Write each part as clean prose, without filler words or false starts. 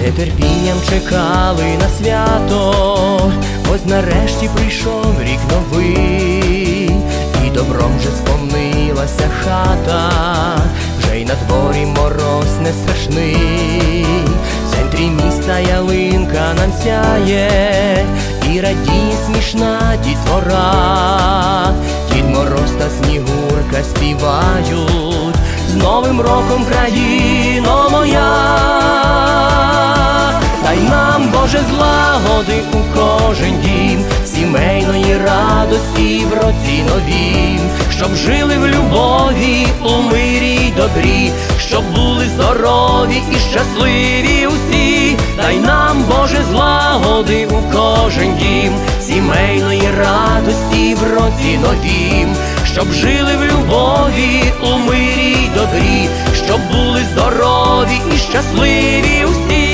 нетерпінням чекали на свято, ось нарешті прийшов рік новий, і добром вже сповнилася хата, вже й на дворі мороз не страшний. В центрі міста ялинка нам сяє, і радіє смішна дітвора. Дід Мороз та Снігурка співають: з Новим роком, країно моя! Дай нам, Боже, злагоди у кожен дім, сімейної радості в році новім, щоб жили в любові, у мирі й добрі, щоб були здорові і щасливі усі. Дай нам, Боже, злагоди у кожен дім, сімейної радості в році новім, щоб жили в любові, у мирі й добрі, щоб були здорові і щасливі усі.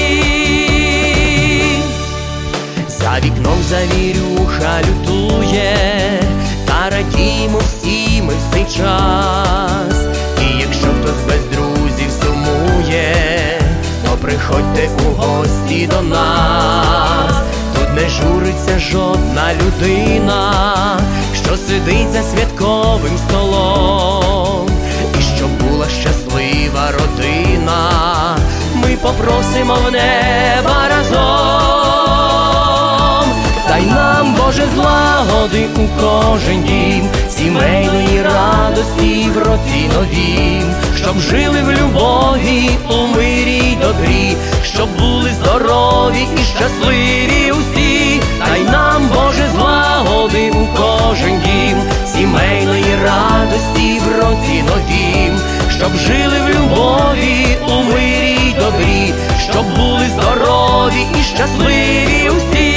За вікном завірюха лютує, та радіємо всі ми в цей час. І якщо хтось без друзів сумує, то приходьте у гості до нас. Тут не журиться жодна людина, що сидить за святковим столом. І щоб була щаслива родина, ми попросимо в неба разом. Дай нам, Боже, злагоди у кожен дім, сімейної радості в році новім, щоб жили в любові, у мирі й добрі, щоб були здорові і щасливі усі. Дай нам, Боже, злагоди у кожен дім, сімейної радості в році новім, щоб жили в любові, у мирі й добрі, щоб були здорові і щасливі усі.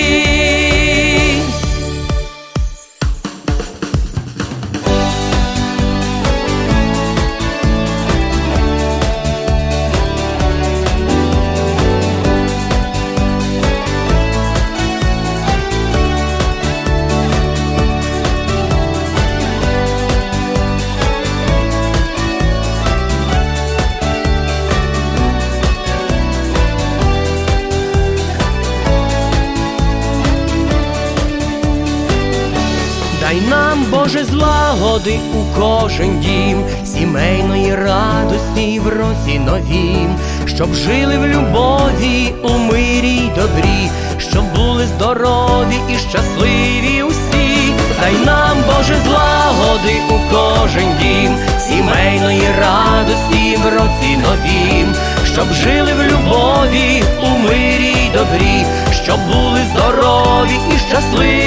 Дай нам, Боже, злагоди у кожен дім, сімейної радості в році новім, щоб жили в любові, у мирі й добрі, щоб були здорові і щасливі усі. Дай нам, Боже, злагоди у кожен дім, сімейної радості в році новім, щоб жили в любові, у мирі й добрі, щоб були здорові і щасливі.